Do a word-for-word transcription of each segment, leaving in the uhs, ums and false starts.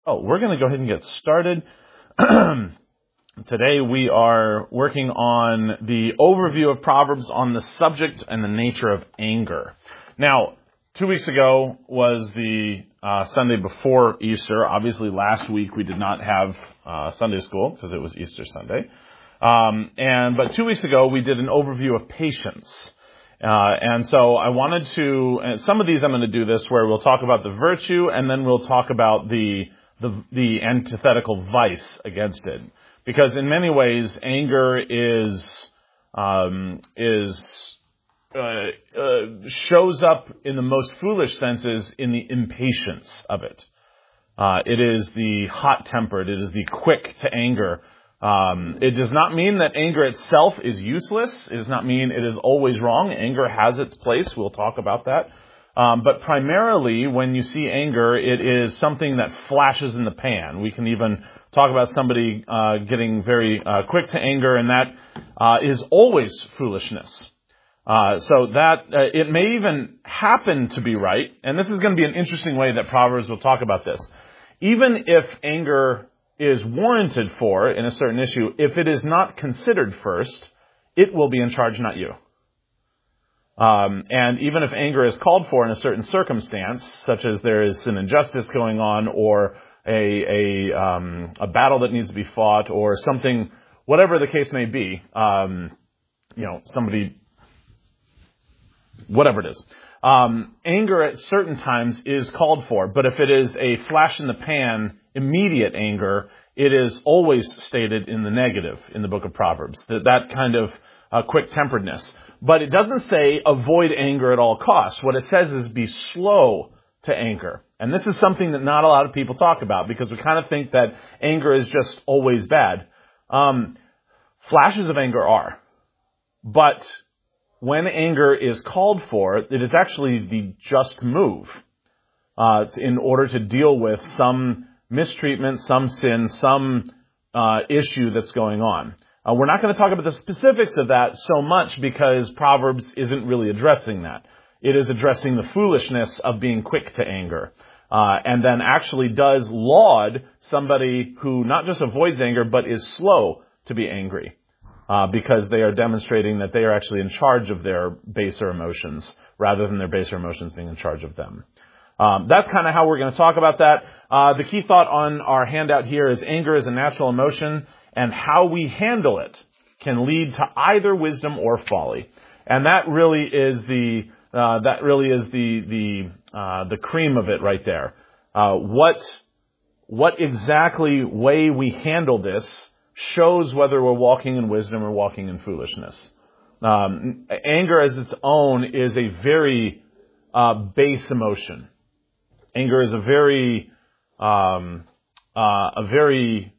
Oh, we're going to go ahead and get started. Today we are working on the overview of Proverbs on the subject and the nature of anger. Now, two weeks ago was the uh, Sunday before Easter. Obviously, last week we did not have uh, Sunday school because it was Easter Sunday. Um, and but two weeks ago we did an overview of patience. Uh, and so I wanted to, and some of these I'm going to do this where we'll talk about the virtue and then we'll talk about the the, the antithetical vice against it. Because in many ways, anger is, um, is, uh, uh, shows up in the most foolish senses in the impatience of it. Uh, it is the hot-tempered, it is the quick to anger. Um, it does not mean that anger itself is useless. It does not mean it is always wrong. Anger has its place. We'll talk about that. Um, but primarily, when you see anger, it is something that flashes in the pan. We can even talk about somebody uh, getting very uh, quick to anger, and that uh, is always foolishness. Uh, so that uh, it may even happen to be right, and this is going to be an interesting way that Proverbs will talk about this. Even if anger is warranted for in a certain issue, if it is not considered first, it will be in charge, not you. Um, and even if anger is called for in a certain circumstance, such as there is an injustice going on, or a a, um, a battle that needs to be fought, or something, whatever the case may be, um, you know, somebody, whatever it is, um, anger at certain times is called for. But if it is a flash in the pan, immediate anger, it is always stated in the negative in the book of Proverbs, that, that kind of uh, quick-temperedness. But it doesn't say avoid anger at all costs. What it says is be slow to anger. And this is something that not a lot of people talk about because we kind of think that anger is just always bad. Um, flashes of anger are. But when anger is called for, it is actually the just move uh, in order to deal with some mistreatment, some sin, some uh, issue that's going on. Uh, we're not going to talk about the specifics of that so much because Proverbs isn't really addressing that. It is addressing the foolishness of being quick to anger. Uh, and then actually does laud somebody who not just avoids anger, but is slow to be angry. Uh, because they are demonstrating that they are actually in charge of their baser emotions, rather than their baser emotions being in charge of them. Um, that's kind of how we're going to talk about that. Uh, the key thought on our handout here is anger is a natural emotion, and how we handle it can lead to either wisdom or folly. And that really is the uh, that really is the the uh, the cream of it right there. Uh, what what exactly way we handle this shows whether we're walking in wisdom or walking in foolishness. Um, anger as its own is a very uh, base emotion. Anger is a very um, uh, a very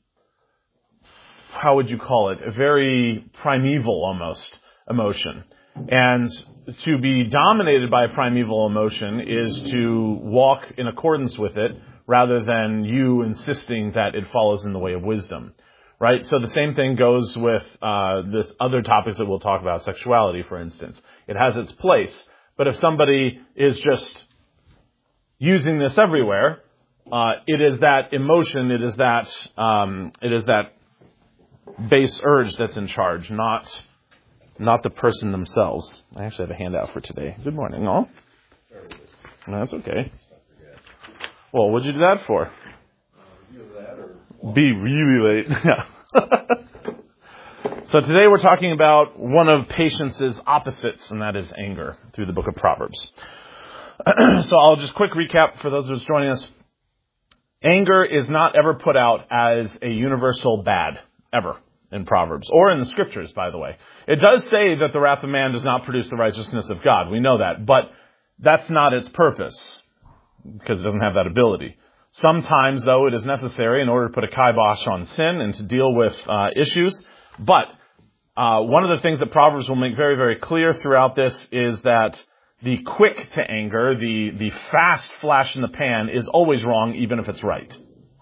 how would you call it? A very primeval almost emotion. And to be dominated by a primeval emotion is to walk in accordance with it rather than you insisting that it follows in the way of wisdom. Right? So the same thing goes with uh this other topics that we'll talk about, sexuality, for instance. It has its place. But if somebody is just using this everywhere, uh it is that emotion, it is that um it is that base urge that's in charge, not not the person themselves. I actually have a handout for today. Good morning, all. No, that's okay. Well, what'd you do that for? Be really late. Yeah. So today we're talking about one of patience's opposites, and that is anger, through the book of Proverbs. So I'll just quick recap for those who's joining us. Anger is not ever put out as a universal bad, ever, in Proverbs, or in the scriptures, by the way. It does say that the wrath of man does not produce the righteousness of God. We know that, but that's not its purpose, because it doesn't have that ability. Sometimes, though, it is necessary in order to put a kibosh on sin and to deal with uh, issues. But uh, one of the things that Proverbs will make very, very clear throughout this is that the quick to anger, the, the fast flash in the pan, is always wrong, even if it's right.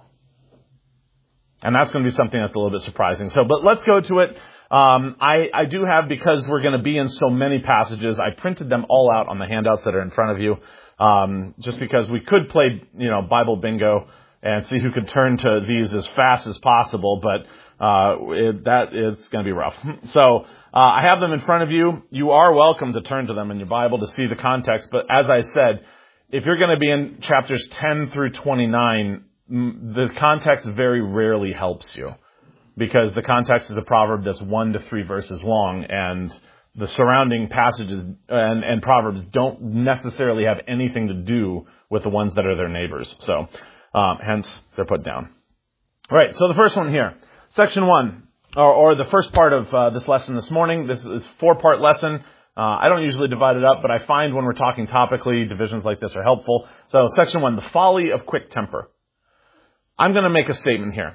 And that's going to be something that's a little bit surprising. So, but let's go to it. Um, I, I do have, because we're going to be in so many passages, I printed them all out on the handouts that are in front of you. Um, just because we could play, you know, Bible bingo, and see who could turn to these as fast as possible, but uh, it, that it's going to be rough. So uh, I have them in front of you. You are welcome to turn to them in your Bible to see the context, but as I said, if you're going to be in chapters ten through twenty-nine, the context very rarely helps you, because the context is a proverb that's one to three verses long, and the surrounding passages and, and proverbs don't necessarily have anything to do with the ones that are their neighbors. So, um, hence, they're put down. All right, so the first one here, section one, or, or the first part of uh, this lesson this morning. This is a four-part lesson. Uh, I don't usually divide it up, but I find when we're talking topically, divisions like this are helpful. So, section one, the folly of quick temper. I'm going to make a statement here.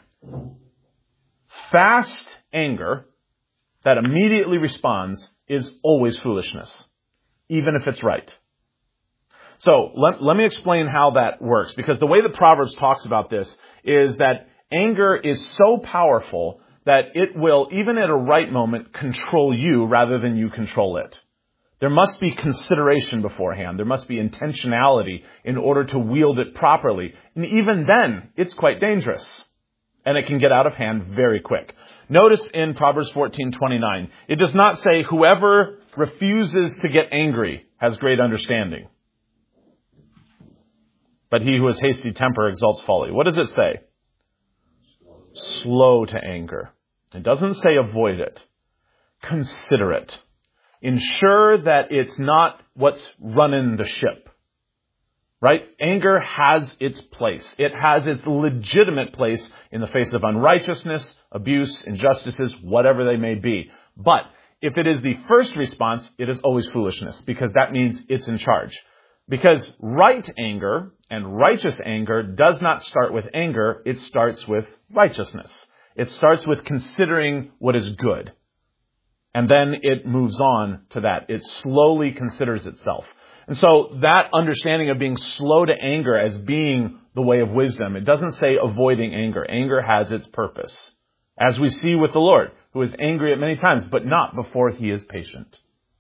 Fast anger that immediately responds is always foolishness, even if it's right. So let, let me explain how that works, because the way the Proverbs talks about this is that anger is so powerful that it will, even at a right moment, control you rather than you control it. There must be consideration beforehand. There must be intentionality in order to wield it properly. And even then, it's quite dangerous. And it can get out of hand very quick. Notice in Proverbs fourteen twenty-nine, it does not say whoever refuses to get angry has great understanding, but he who has hasty temper exalts folly. What does it say? Slow to anger. It doesn't say avoid it. Consider it. Ensure that it's not what's running the ship. Right? Anger has its place. It has its legitimate place in the face of unrighteousness, abuse, injustices, whatever they may be. But if it is the first response, it is always foolishness, because that means it's in charge. Because right anger and righteous anger does not start with anger. It starts with righteousness. It starts with considering what is good. And then it moves on to that. It slowly considers itself. And so that understanding of being slow to anger as being the way of wisdom, it doesn't say avoiding anger. Anger has its purpose, as we see with the Lord, who is angry at many times, but not before he is patient.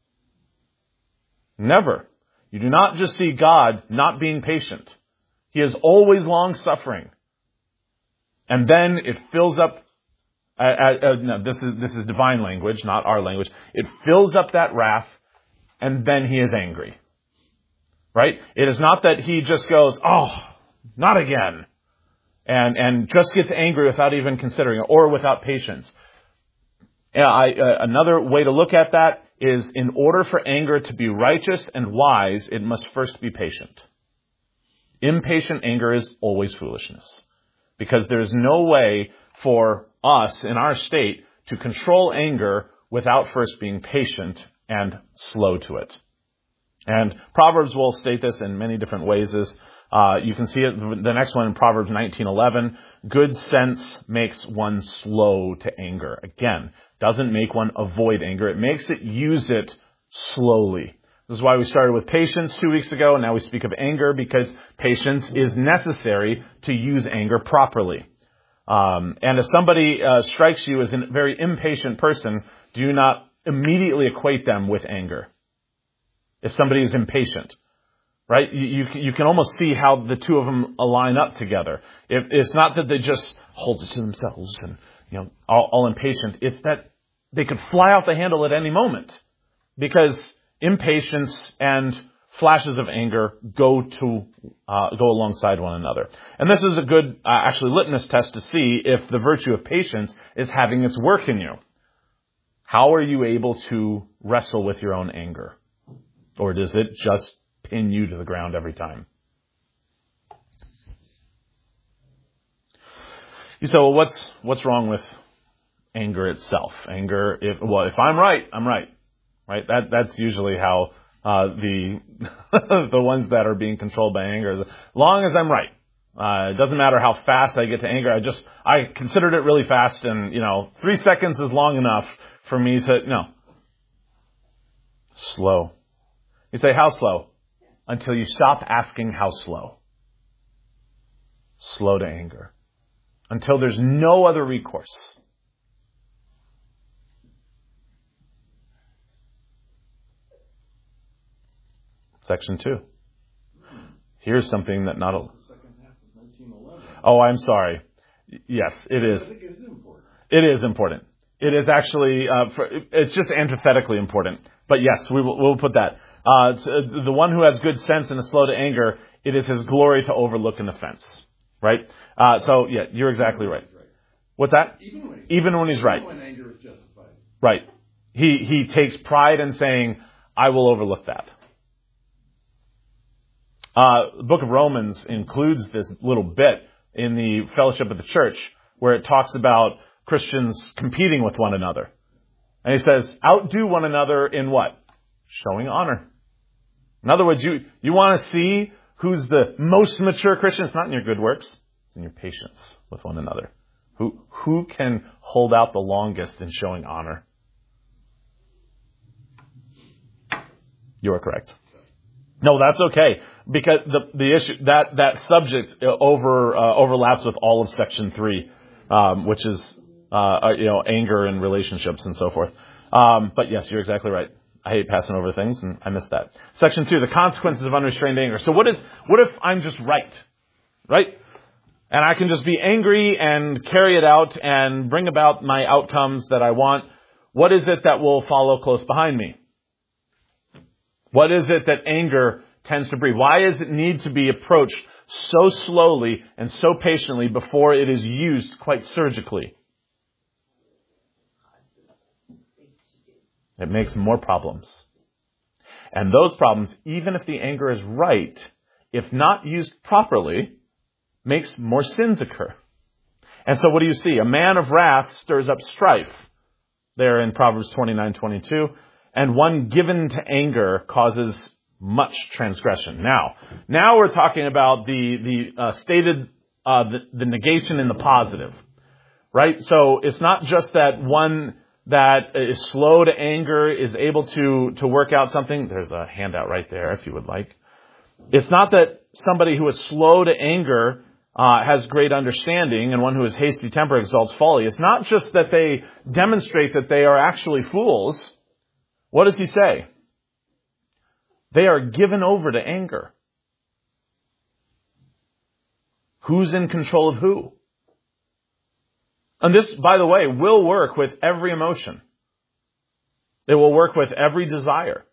Never. You do not just see God not being patient. He is always long-suffering. And then it fills up, uh, uh, uh, no, this is, this is divine language, not our language. It fills up that wrath, and then he is angry. Right? It is not that he just goes, oh, not again, and and just gets angry without even considering it, or without patience. Yeah, I, uh, another way to look at that is, in order for anger to be righteous and wise, it must first be patient. Impatient anger is always foolishness, because there's no way for us in our state to control anger without first being patient and slow to it. And Proverbs will state this in many different ways. Is, uh, you can see it, the next one in Proverbs nineteen eleven. Good sense makes one slow to anger. Again, doesn't make one avoid anger. It makes it use it slowly. This is why we started with patience two weeks ago, and now we speak of anger, because patience is necessary to use anger properly. Um, and if somebody uh, strikes you as a very impatient person, do not immediately equate them with anger. If somebody is impatient, right? You, you, you can almost see how the two of them align up together. If, it's not that they just hold it to themselves and, you know, all, all impatient. It's that they could fly off the handle at any moment, because impatience and flashes of anger go to, uh, go alongside one another. And this is a good, uh, actually litmus test to see if the virtue of patience is having its work in you. How are you able to wrestle with your own anger? Or does it just pin you to the ground every time? You say, well, what's what's wrong with anger itself? Anger, if well, if I'm right, I'm right. Right? That that's usually how uh, the the ones that are being controlled by anger is, as long as I'm right. Uh, it doesn't matter how fast I get to anger. I just I considered it really fast, and you know, three seconds is long enough for me to no. Slow. You say, how slow? Until you stop asking how slow. Slow to anger. Until there's no other recourse. Section two. Here's something that not a... Oh, I'm sorry. Yes, it is. I think it is important. It is important. It is actually, uh, for, it's just antithetically important. But yes, we will, we'll put that. Uh, the one who has good sense and is slow to anger, it is his glory to overlook an offense. Right? Uh, so, yeah, you're exactly right. right. What's that? Even when he's, Even when he's even right. when anger is justified. Right. He, he takes pride in saying, I will overlook that. Uh, the book of Romans includes this little bit in the fellowship of the church where it talks about Christians competing with one another. And he says, outdo one another in what? Showing honor. In other words, you, you want to see who's the most mature Christian. It's not in your good works. It's in your patience with one another. Who, who can hold out the longest in showing honor? You are correct. No, that's okay. Because the, the issue, that, that subject over, uh, overlaps with all of section three, um, which is, uh, you know, anger and relationships and so forth. Um, but yes, you're exactly right. I hate passing over things and I missed that. Section two, the consequences of unrestrained anger. So what is, what if I'm just right? Right? And I can just be angry and carry it out and bring about my outcomes that I want. What is it that will follow close behind me? What is it that anger tends to breed? Why does it need to be approached so slowly and so patiently before it is used quite surgically? It makes more problems. And those problems, even if the anger is right, if not used properly, makes more sins occur. And so what do you see? A man of wrath stirs up strife. There in Proverbs twenty-nine twenty-two. And one given to anger causes much transgression. Now, now we're talking about the, the uh, stated, uh, the, the negation in the positive. Right? So it's not just that one that is slow to anger is able to, to work out something. There's a handout right there if you would like. It's not that somebody who is slow to anger uh, has great understanding and one who is hasty temper exalts folly. It's not just that they demonstrate that they are actually fools. What does he say? They are given over to anger. Who's in control of who? And this, by the way, will work with every emotion. It will work with every desire.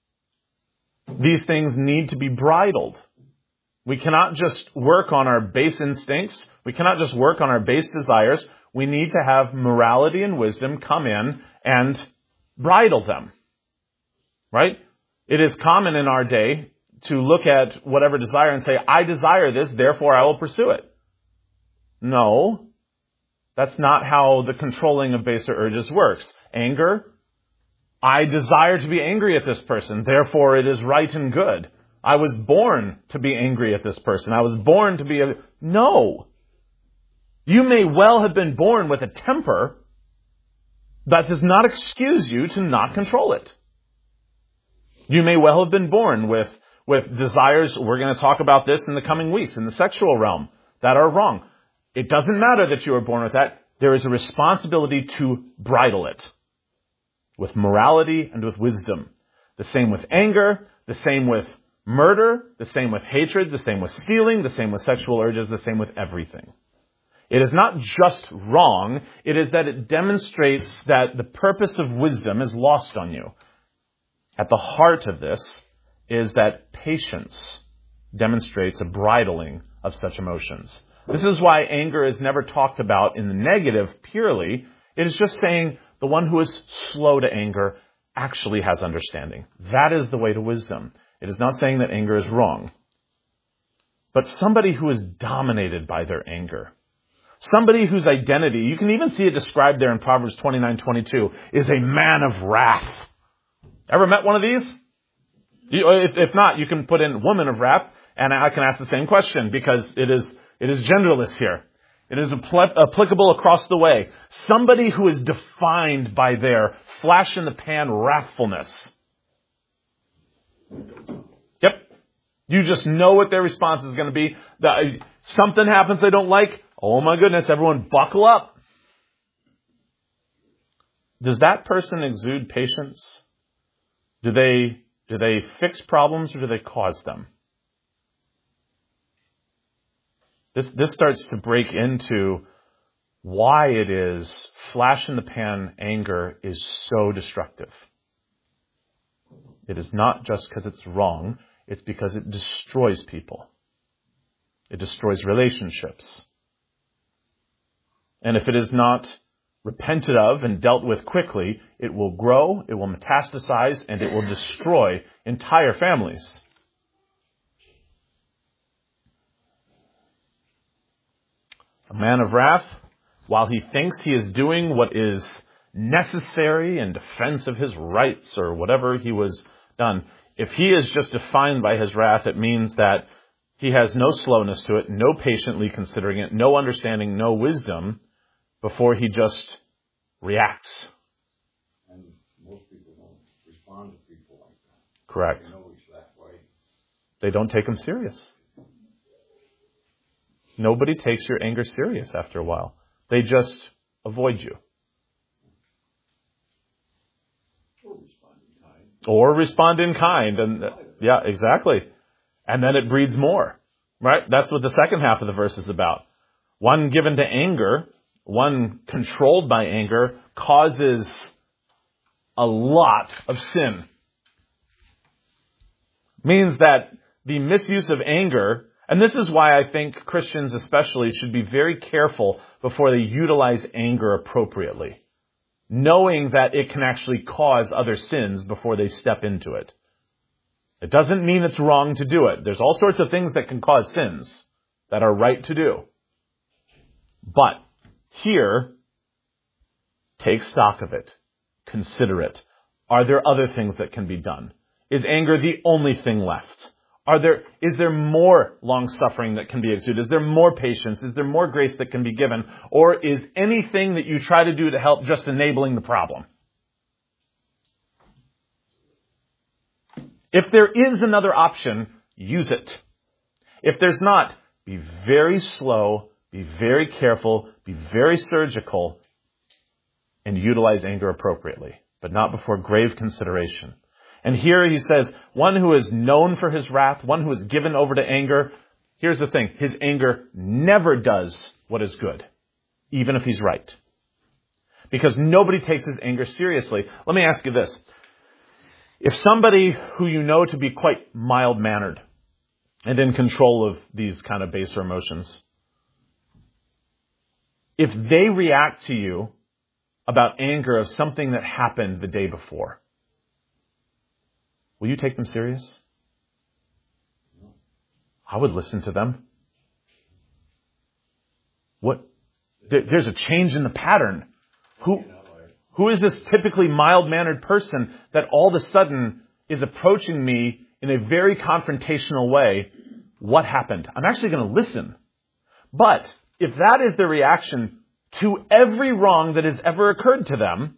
These things need to be bridled. We cannot just work on our base instincts. We cannot just work on our base desires. We need to have morality and wisdom come in and bridle them. Right? It is common in our day to look at whatever desire and say, I desire this, therefore I will pursue it. No. That's not how the controlling of baser urges works. Anger, I desire to be angry at this person, therefore it is right and good. I was born to be angry at this person. I was born to be a... No. You may well have been born with a temper. That does not excuse you to not control it. You may well have been born with, with desires, we're going to talk about this in the coming weeks, in the sexual realm, that are wrong. It doesn't matter that you were born with that. There is a responsibility to bridle it with morality and with wisdom. The same with anger, the same with murder, the same with hatred, the same with stealing, the same with sexual urges, the same with everything. It is not just wrong. It is that it demonstrates that the purpose of wisdom is lost on you. At the heart of this is that patience demonstrates a bridling of such emotions. This is why anger is never talked about in the negative purely. It is just saying the one who is slow to anger actually has understanding. That is the way to wisdom. It is not saying that anger is wrong. But somebody who is dominated by their anger, somebody whose identity, you can even see it described there in Proverbs twenty-nine twenty-two, is a man of wrath. Ever met one of these? You, if, if not, you can put in woman of wrath, and I can ask the same question because it is it is genderless here. It is apl- applicable across the way. Somebody who is defined by their flash-in-the-pan wrathfulness. Yep. You just know what their response is going to be. The, something happens they don't like. Oh my goodness, everyone buckle up. Does that person exude patience? Do they, do they fix problems or do they cause them? This, this starts to break into why it is flash-in-the-pan anger is so destructive. It is not just because it's wrong. It's because it destroys people. It destroys relationships. And if it is not repented of and dealt with quickly, it will grow, it will metastasize, and it will destroy entire families. A man of wrath, while he thinks he is doing what is necessary in defense of his rights or whatever he was done, if he is just defined by his wrath, it means that he has no slowness to it, no patiently considering it, no understanding, no wisdom before he just reacts. And most people don't respond to people like that. Correct. They know he's that way. They don't take him serious. Nobody takes your anger serious after a while. They just avoid you. Or respond in kind. Or respond in kind. And uh, yeah, exactly. And then it breeds more. Right? That's what the second half of the verse is about. One given to anger, one controlled by anger, causes a lot of sin. Means that the misuse of anger, and this is why I think Christians especially should be very careful before they utilize anger appropriately, knowing that it can actually cause other sins before they step into it. It doesn't mean it's wrong to do it. There's all sorts of things that can cause sins that are right to do. But here, take stock of it. Consider it. Are there other things that can be done? Is anger the only thing left? Are there, is there more long-suffering that can be exuded? Is there more patience? Is there more grace that can be given? Or is anything that you try to do to help just enabling the problem? If there is another option, use it. If there's not, be very slow, be very careful, be very surgical, and utilize anger appropriately, but not before grave consideration. And here he says, one who is known for his wrath, one who is given over to anger, here's the thing, his anger never does what is good, even if he's right. Because nobody takes his anger seriously. Let me ask you this. If somebody who you know to be quite mild-mannered and in control of these kind of baser emotions, if they react to you about anger of something that happened the day before, will you take them serious? I would listen to them. What? There's a change in the pattern. Who, who is this typically mild-mannered person that all of a sudden is approaching me in a very confrontational way? What happened? I'm actually going to listen. But if that is their reaction to every wrong that has ever occurred to them,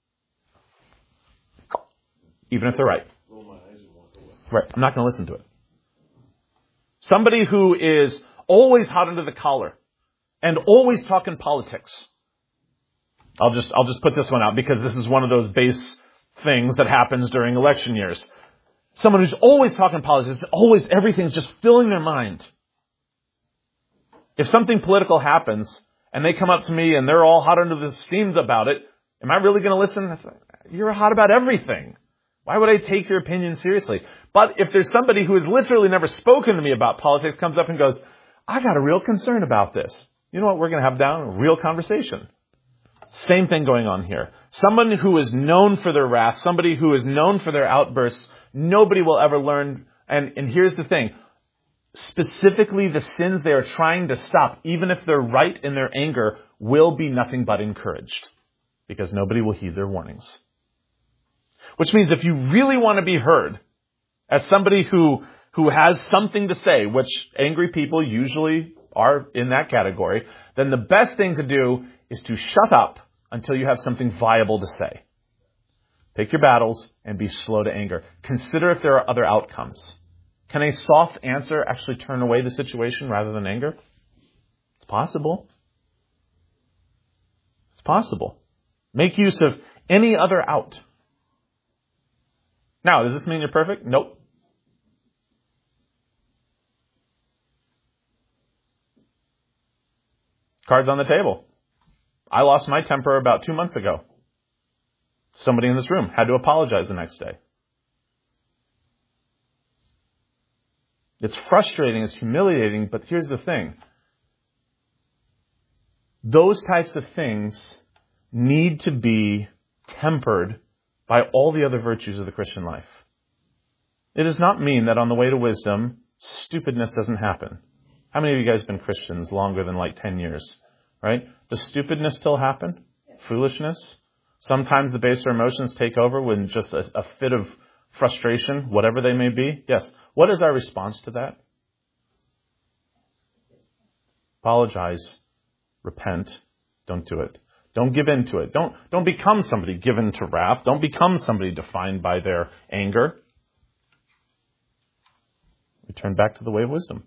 even if they're right, right, I'm not going to listen to it. Somebody who is always hot under the collar and always talking politics. I'll just, I'll just put this one out because this is one of those base things that happens during election years. Someone who's always talking politics, always everything's just filling their mind. If something political happens and they come up to me and they're all hot under the steams about it, am I really going to listen? You're hot about everything. Why would I take your opinion seriously? But if there's somebody who has literally never spoken to me about politics, comes up and goes, I got a real concern about this. You know what we're going to have down? A real conversation. Same thing going on here. Someone who is known for their wrath, somebody who is known for their outbursts, nobody will ever learn. And, and here's the thing. Specifically, the sins they are trying to stop, even if they're right in their anger, will be nothing but encouraged. Because nobody will heed their warnings. Which means if you really want to be heard as somebody who, who has something to say, which angry people usually are in that category, then the best thing to do is to shut up until you have something viable to say. Pick your battles and be slow to anger. Consider if there are other outcomes. Can a soft answer actually turn away the situation rather than anger? It's possible. It's possible. Make use of any other out. Now, does this mean you're perfect? Nope. Cards on the table. I lost my temper about two months ago. Somebody in this room had to apologize the next day. It's frustrating, it's humiliating, but here's the thing. Those types of things need to be tempered by all the other virtues of the Christian life. It does not mean that on the way to wisdom, stupidness doesn't happen. How many of you guys have been Christians longer than like ten years? Right? Does stupidness still happen? Foolishness? Sometimes the baser emotions take over when just a, a fit of frustration, whatever they may be. Yes. What is our response to that? Apologize. Repent. Don't do it. Don't give in to it. Don't, don't become somebody given to wrath. Don't become somebody defined by their anger. Return back to the way of wisdom.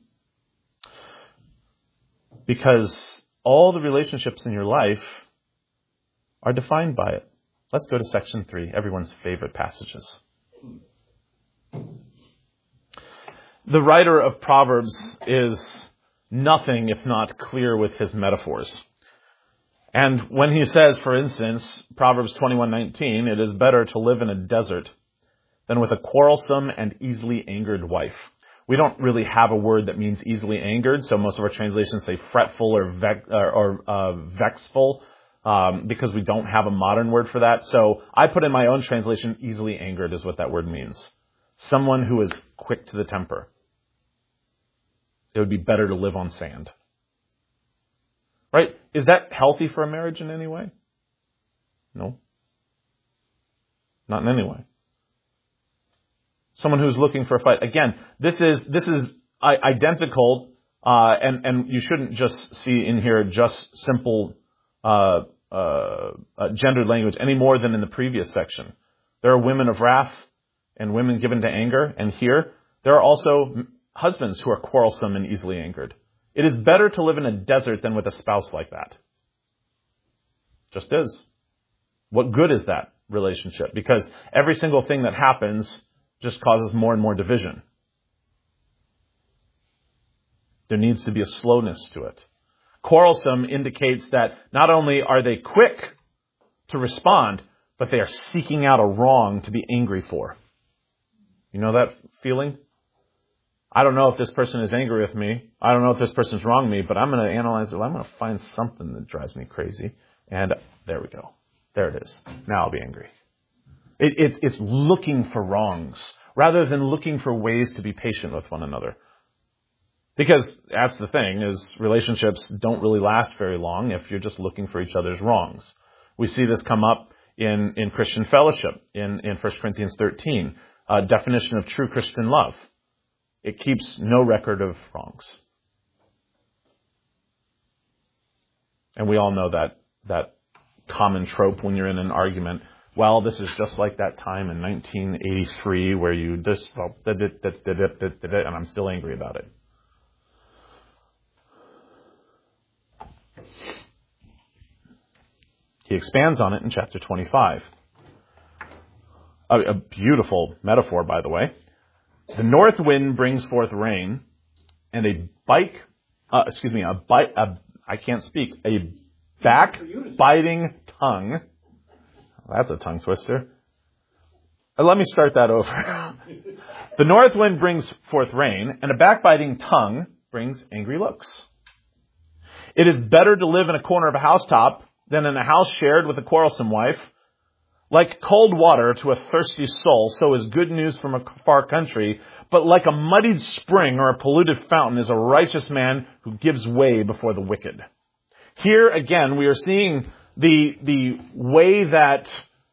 Because all the relationships in your life are defined by it. Let's go to section three, everyone's favorite passages. The writer of Proverbs is nothing if not clear with his metaphors. And when he says, for instance, Proverbs twenty-one nineteen, it is better to live in a desert than with a quarrelsome and easily angered wife. We don't really have a word that means easily angered, so most of our translations say fretful or, vex, or, or uh, vexful, um, because we don't have a modern word for that. So I put in my own translation, easily angered is what that word means. Someone who is quick to the temper. It would be better to live on sand. Right? Is that healthy for a marriage in any way? No. Not in any way. Someone who's looking for a fight. Again, this is this is identical, uh, and and you shouldn't just see in here just simple uh, uh, uh, gendered language any more than in the previous section. There are women of wrath and women given to anger, and here there are also husbands who are quarrelsome and easily angered. It is better to live in a desert than with a spouse like that. Just is. What good is that relationship? Because every single thing that happens just causes more and more division. There needs to be a slowness to it. Quarrelsome indicates that not only are they quick to respond, but they are seeking out a wrong to be angry for. You know that feeling? I don't know if this person is angry with me. I don't know if this person's wronged me, but I'm going to analyze it. I'm going to find something that drives me crazy. And there we go. There it is. Now I'll be angry. It, it, it's looking for wrongs rather than looking for ways to be patient with one another. Because that's the thing, is relationships don't really last very long if you're just looking for each other's wrongs. We see this come up in, in Christian fellowship in, in First Corinthians thirteen, a definition of true Christian love. It keeps no record of wrongs. And we all know that, that common trope when you're in an argument. Well, this is just like that time in nineteen eighty-three where you just, well, and I'm still angry about it. He expands on it in chapter twenty-five. A, a beautiful metaphor, by the way. The north wind brings forth rain, and a bike, uh, excuse me, a bite, a, I can't speak, a backbiting tongue. That's a tongue twister. Uh, let me start that over. The north wind brings forth rain, and a backbiting tongue brings angry looks. It is better to live in a corner of a housetop than in a house shared with a quarrelsome wife. Like cold water to a thirsty soul, so is good news from a far country. But like a muddied spring or a polluted fountain is a righteous man who gives way before the wicked. Here again, we are seeing the, the way that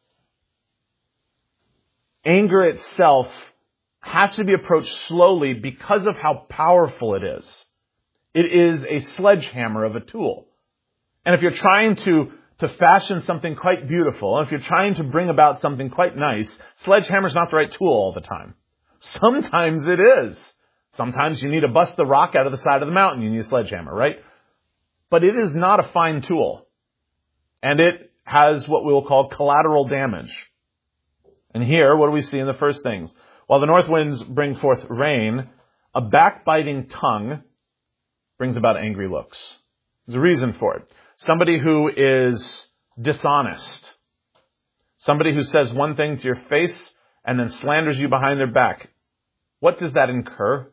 anger itself has to be approached slowly because of how powerful it is. It is a sledgehammer of a tool. And if you're trying to to fashion something quite beautiful, and if you're trying to bring about something quite nice, sledgehammer's not the right tool all the time. Sometimes it is. Sometimes you need to bust the rock out of the side of the mountain. You need a sledgehammer, right? But it is not a fine tool. And it has what we will call collateral damage. And here, what do we see in the first things? While the north winds bring forth rain, a backbiting tongue brings about angry looks. There's a reason for it. Somebody who is dishonest. Somebody who says one thing to your face and then slanders you behind their back. What does that incur?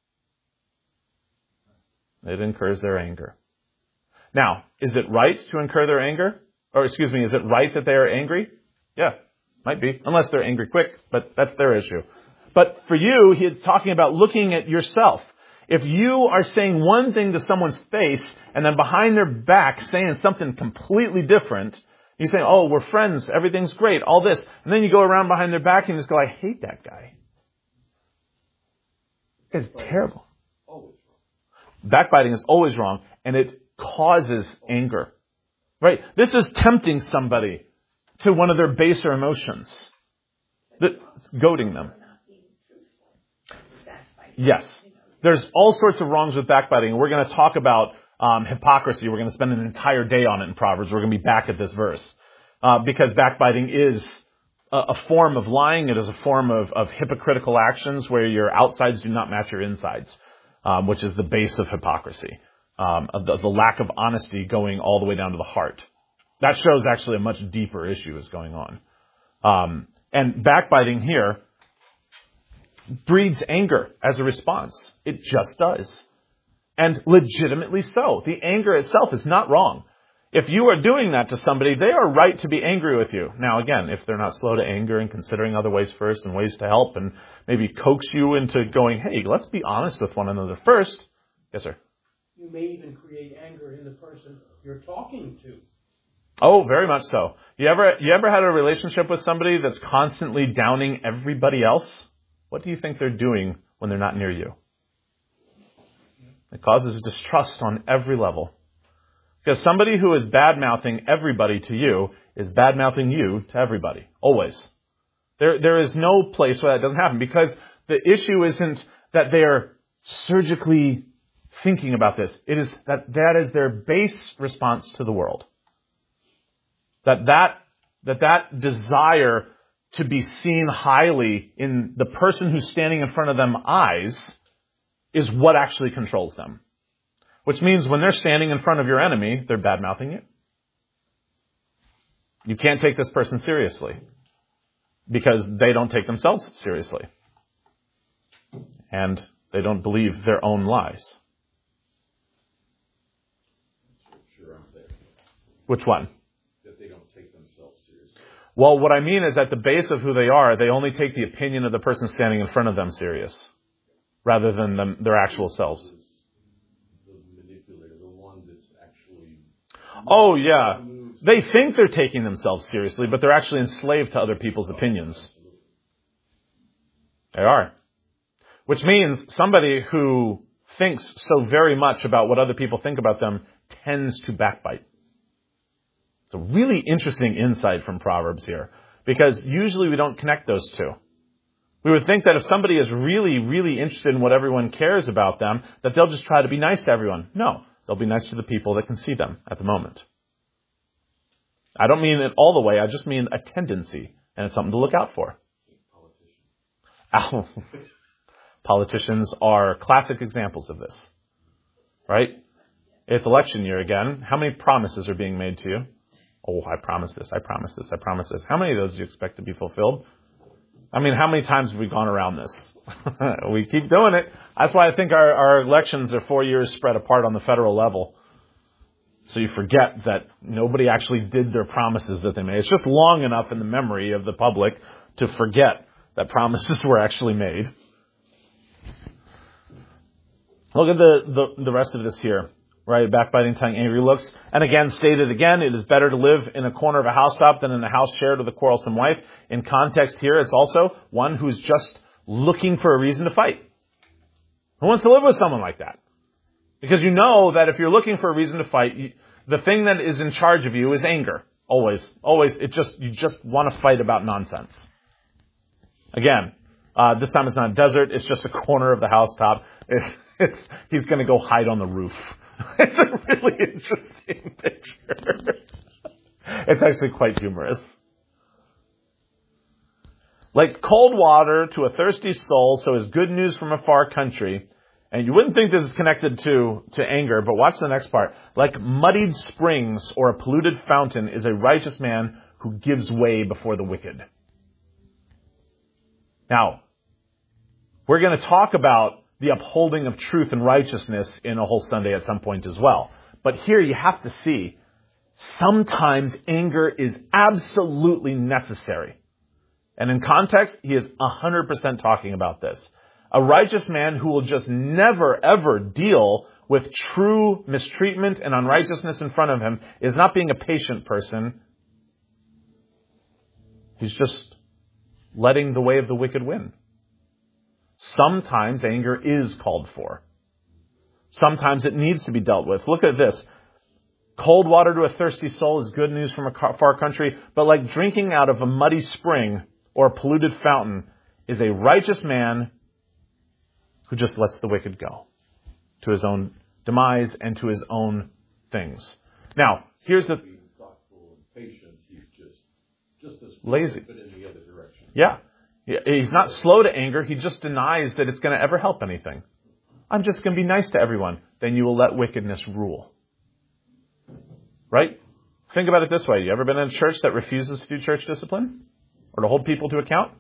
It incurs their anger. Now, is it right to incur their anger? Or excuse me, is it right that they are angry? Yeah, might be. Unless they're angry quick, but that's their issue. But for you, he's talking about looking at yourself. If you are saying one thing to someone's face and then behind their back saying something completely different, you say, oh, we're friends, everything's great, all this. And then you go around behind their back and just go, I hate that guy. It's terrible. Backbiting is always wrong, and it causes anger. Right? This is tempting somebody to one of their baser emotions. It's goading them. Yes. There's all sorts of wrongs with backbiting, and we're going to talk about um, hypocrisy. We're going to spend an entire day on it in Proverbs. We're going to be back at this verse. Uh, because backbiting is a, a form of lying. It is a form of, of hypocritical actions where your outsides do not match your insides, um, which is the base of hypocrisy. Um, of the, the lack of honesty going all the way down to the heart. That shows actually a much deeper issue is going on. Um, and backbiting here breeds anger as a response. It just does. And legitimately so. The anger itself is not wrong. If you are doing that to somebody, they are right to be angry with you. Now, again, if they're not slow to anger and considering other ways first and ways to help and maybe coax you into going, hey, let's be honest with one another first. Yes, sir. You may even create anger in the person you're talking to. Oh, very much so. You ever you ever had a relationship with somebody that's constantly downing everybody else? What do you think they're doing when they're not near you? It causes distrust on every level. Because somebody who is bad-mouthing everybody to you is bad-mouthing you to everybody. Always. There There is no place where that doesn't happen. Because the issue isn't that they're surgically thinking about this. It is that that is their base response to the world. That that, that that desire to be seen highly in the person who's standing in front of them eyes is what actually controls them. Which means when they're standing in front of your enemy, they're bad-mouthing you. You can't take this person seriously because they don't take themselves seriously. And they don't believe their own lies. Which one? That they don't take themselves seriously. Well, what I mean is at the base of who they are, they only take the opinion of the person standing in front of them serious, rather than them, their actual selves. The manipulator, the one that's actually... Oh, yeah. They think they're taking themselves seriously, but they're actually enslaved to other people's opinions. They are. Which means somebody who thinks so very much about what other people think about them tends to backbite. It's a really interesting insight from Proverbs here, because usually we don't connect those two. We would think that if somebody is really, really interested in what everyone cares about them, that they'll just try to be nice to everyone. No, they'll be nice to the people that can see them at the moment. I don't mean it all the way, I just mean a tendency, and it's something to look out for. Oh, politicians are classic examples of this, right? It's election year again. How many promises are being made to you? Oh, I promise this, I promise this, I promise this. How many of those do you expect to be fulfilled? I mean, how many times have we gone around this? We keep doing it. That's why I think our, our elections are four years spread apart on the federal level. So you forget that nobody actually did their promises that they made. It's just long enough in the memory of the public to forget that promises were actually made. Look at the, the, the rest of this here. Right, backbiting, telling angry looks. And again, stated again, it is better to live in a corner of a housetop than in a house shared with a quarrelsome wife. In context here, it's also one who's just looking for a reason to fight. Who wants to live with someone like that? Because you know that if you're looking for a reason to fight, you, the thing that is in charge of you is anger. Always, always, it just, you just want to fight about nonsense. Again, uh, this time it's not a desert, it's just a corner of the housetop. It's, it's, he's going to go hide on the roof. It's a really interesting picture. It's actually quite humorous. Like cold water to a thirsty soul, so is good news from a far country, And you wouldn't think this is connected to, to anger, but watch the next part. Like muddied springs or a polluted fountain is a righteous man who gives way before the wicked. Now, we're going to talk about the upholding of truth and righteousness in a whole Sunday at some point as well. But here you have to see, sometimes anger is absolutely necessary. And in context, he is one hundred percent talking about this. A righteous man who will just never, ever deal with true mistreatment and unrighteousness in front of him is not being a patient person. He's just letting the way of the wicked win. Sometimes anger is called for. Sometimes it needs to be dealt with. Look at this. Cold water to a thirsty soul is good news from a far country, but like drinking out of a muddy spring or a polluted fountain is a righteous man who just lets the wicked go to his own demise and to his own things. Now, here's the... Being thoughtful and patient, he's just, just as lazy. but in the other direction. Yeah. He's not slow to anger. He just denies that it's going to ever help anything. I'm just going to be nice to everyone. Then you will let wickedness rule. Right? Think about it this way. You ever been in a church that refuses to do church discipline? Or to hold people to account?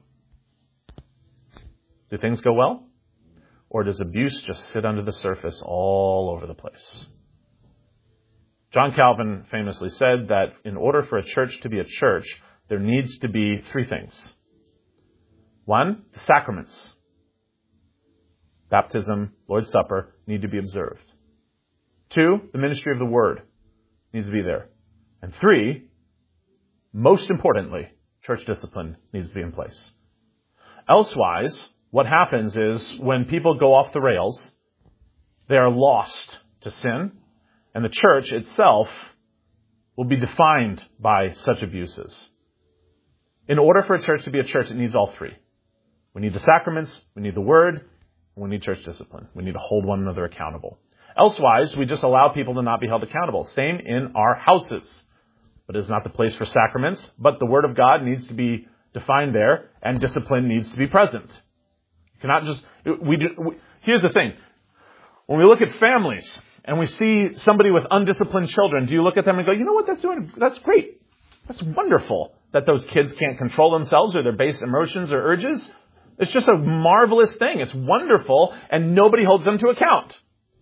Do things go well? Or does abuse just sit under the surface all over the place? John Calvin famously said that in order for a church to be a church, there needs to be three things. One, the sacraments. Baptism, Lord's Supper need to be observed. Two, the ministry of the Word needs to be there. And three, most importantly, church discipline needs to be in place. Elsewise, what happens is when people go off the rails, they are lost to sin, and the church itself will be defined by such abuses. In order for a church to be a church, it needs all three. We need the sacraments, we need the Word, and we need church discipline. We need to hold one another accountable. Elsewise, we just allow people to not be held accountable. Same in our houses. But it is not the place for sacraments, but the Word of God needs to be defined there, and discipline needs to be present. You cannot just... We do, we, here's the thing. When we look at families, and we see somebody with undisciplined children, do you look at them and go, you know what, that's doing, that's great. That's wonderful that those kids can't control themselves or their base emotions or urges. It's just a marvelous thing. It's wonderful, and nobody holds them to account.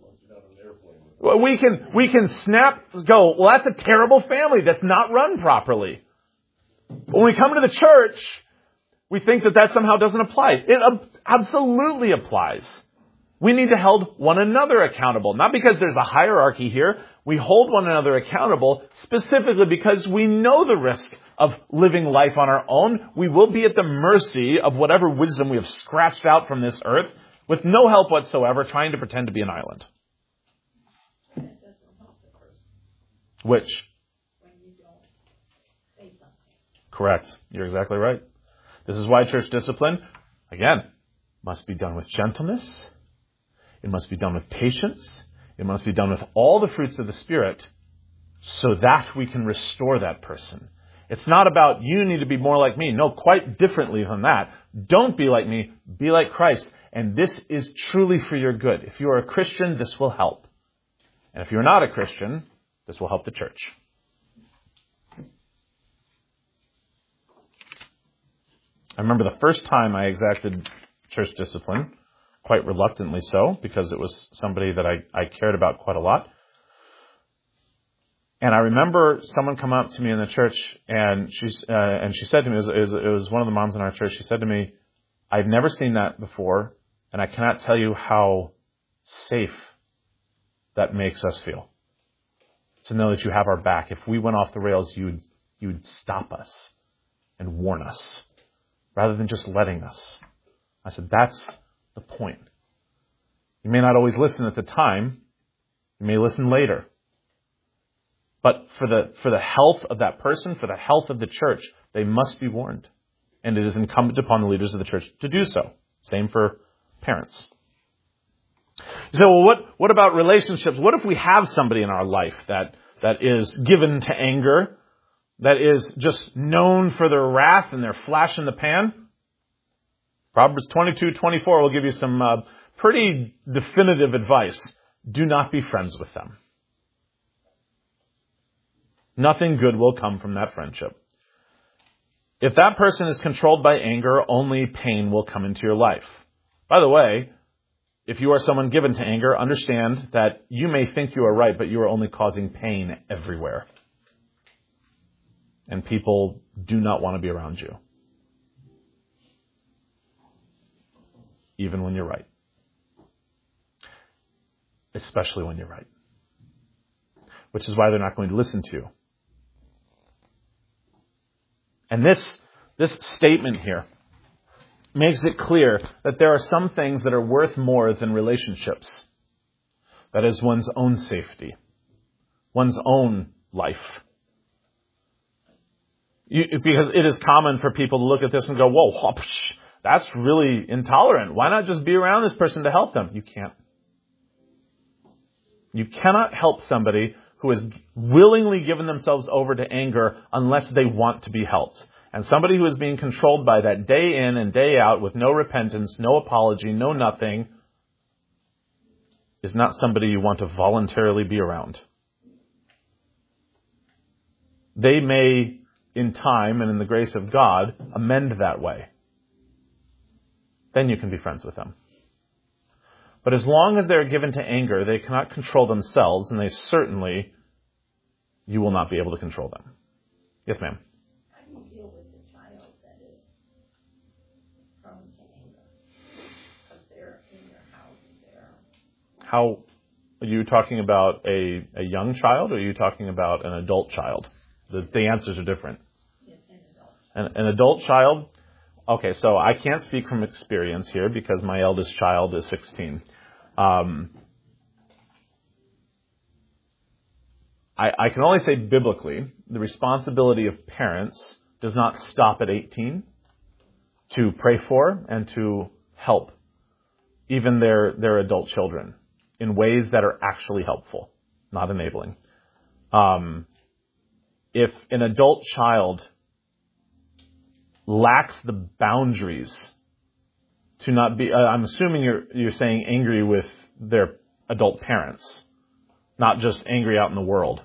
We can, we can snap, go, well, that's a terrible family that's not run properly. When we come to the church, we think that that somehow doesn't apply. It ab- absolutely applies. We need to hold one another accountable. Not because there's a hierarchy here. We hold one another accountable specifically because we know the risk of living life on our own. We will be at the mercy of whatever wisdom we have scratched out from this earth with no help whatsoever, trying to pretend to be an island. Which? When you don't say something. Correct. You're exactly right. This is why church discipline, again, must be done with gentleness. It must be done with patience. It must be done with all the fruits of the Spirit so that we can restore that person. It's not about you need to be more like me. No, quite differently than that. Don't be like me. Be like Christ. And this is truly for your good. If you are a Christian, this will help. And if you're not a Christian, this will help the church. I remember the first time I exacted church discipline, quite reluctantly so, because it was somebody that I, I cared about quite a lot. And I remember someone come up to me in the church, and she, uh, and she said to me, it was, it, was, it was one of the moms in our church, she said to me, I've never seen that before, and I cannot tell you how safe that makes us feel. To know that you have our back. If we went off the rails, you would, you would stop us and warn us rather than just letting us. I said, that's the point. You may not always listen at the time. You may listen later. But for the, for the health of that person, for the health of the church, they must be warned. And it is incumbent upon the leaders of the church to do so. Same for parents. You say, well, what, what about relationships? What if we have somebody in our life that, that is given to anger, that is just known for their wrath and their flash in the pan? Proverbs twenty-two twenty-four will give you some uh, pretty definitive advice. Do not be friends with them. Nothing good will come from that friendship. If that person is controlled by anger, only pain will come into your life. By the way, if you are someone given to anger, understand that you may think you are right, but you are only causing pain everywhere. And people do not want to be around you. Even when you're right. Especially when you're right. Which is why they're not going to listen to you. And this, this statement here makes it clear that there are some things that are worth more than relationships. That is one's own safety, one's own life. You, because it is common for people to look at this and go, whoa, psh, that's really intolerant. Why not just be around this person to help them? You can't. You cannot help somebody who has willingly given themselves over to anger unless they want to be helped. And somebody who is being controlled by that day in and day out with no repentance, no apology, no nothing, is not somebody you want to voluntarily be around. They may, in time and in the grace of God, amend that way. Then you can be friends with them. But as long as they're given to anger, they cannot control themselves, and they certainly, you will not be able to control them. Yes, ma'am. How do you deal with a child that is prone to anger? Because they're in your house, they're... How, are you talking about a, a young child, or are you talking about an adult child? The, the answers are different. It's an adult. An, an adult child, okay, so I can't speak from experience here because my eldest child is sixteen. Um, I, I can only say biblically, the responsibility of parents does not stop at eighteen to pray for and to help even their, their adult children in ways that are actually helpful, not enabling. Um, if an adult child lacks the boundaries to not be, uh, I'm assuming you're you're saying angry with their adult parents, not just angry out in the world.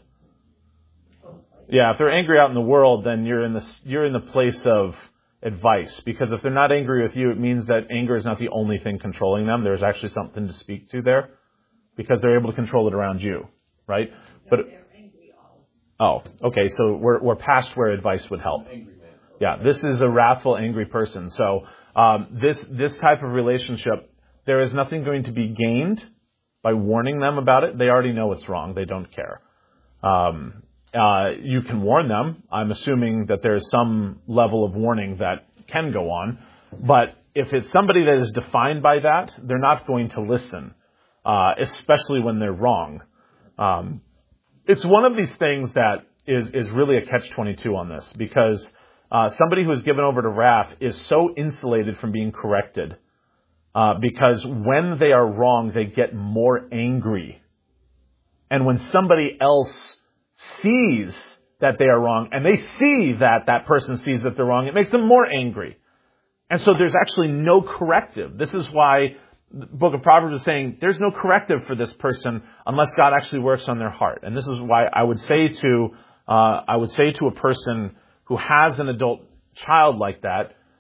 Yeah, if they're angry out in the world, then you're in the you're in the place of advice, because if they're not angry with you, it means that anger is not the only thing controlling them. There's actually something to speak to there, because they're able to control it around you, right? But They're angry all. oh, okay, so we're we're past where advice would help. Yeah, this is a wrathful, angry person. So um, this this type of relationship, there is nothing going to be gained by warning them about it. They already know it's wrong. They don't care. Um, uh, you can warn them. I'm assuming that there's some level of warning that can go on. But if it's somebody that is defined by that, they're not going to listen, uh, especially when they're wrong. Um, it's one of these things that is, is really a catch twenty-two on this, because Uh, somebody who is given over to wrath is so insulated from being corrected uh, because when they are wrong, they get more angry. And when somebody else sees that they are wrong, and they see that that person sees that they're wrong, it makes them more angry. And so there's actually no corrective. This is why the book of Proverbs is saying there's no corrective for this person unless God actually works on their heart. And this is why I would say to uh, I would say to a person who has an adult child like that,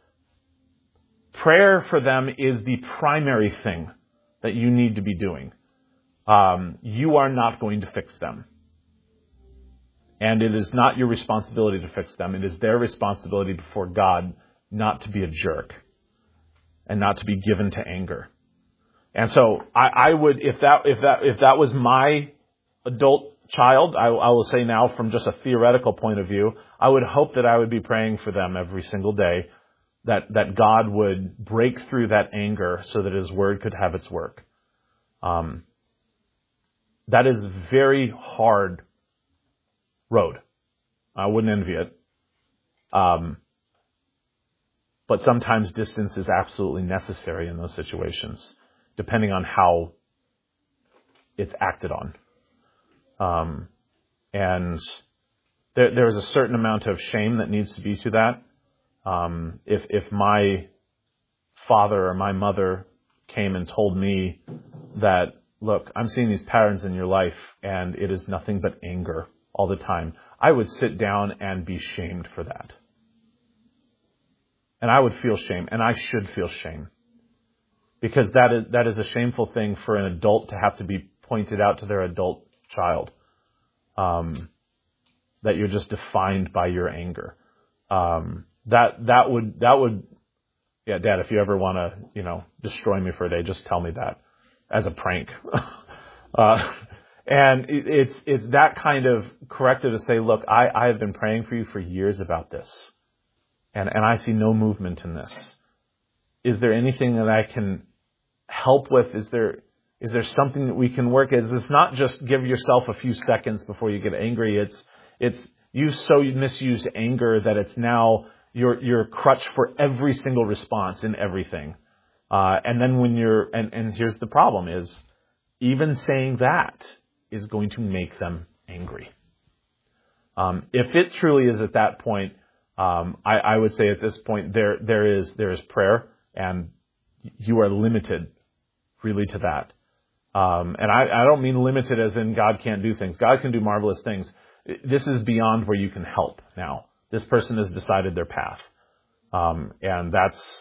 prayer for them is the primary thing that you need to be doing. Um, you are not going to fix them. And it is not your responsibility to fix them. It is their responsibility before God not to be a jerk and not to be given to anger. And so I, I would, if that, if that, if that was my adult child, I, I will say now from just a theoretical point of view, I would hope that I would be praying for them every single day, that, that God would break through that anger so that His Word could have its work. Um, that is very hard road. I wouldn't envy it. Um, but sometimes distance is absolutely necessary in those situations, depending on how it's acted on. Um, and there, there is a certain amount of shame that needs to be to that. Um, if, if my father or my mother came and told me that, look, I'm seeing these patterns in your life and it is nothing but anger all the time, I would sit down and be shamed for that. And I would feel shame, and I should feel shame. Because that is, that is a shameful thing for an adult to have to be pointed out to their adult child. Um, that you're just defined by your anger. Um, that, that would, that would, yeah, Dad, if you ever want to, you know, destroy me for a day, just tell me that as a prank. uh, and it, it's, it's that kind of corrective to say, look, I, I have been praying for you for years about this. And, and I see no movement in this. Is there anything that I can help with? Is there, is there something that we can work at? It's not just give yourself a few seconds before you get angry. It's, it's, you so misused anger that it's now your, your crutch for every single response in everything. Uh, and then when you're, and, and here's the problem is, even saying that is going to make them angry. Um, if it truly is at that point, um, I, I would say at this point there, there is, there is prayer, and you are limited really to that. Um, and I, I don't mean limited as in God can't do things. God can do marvelous things. This is beyond where you can help now. This person has decided their path. Um, and that's,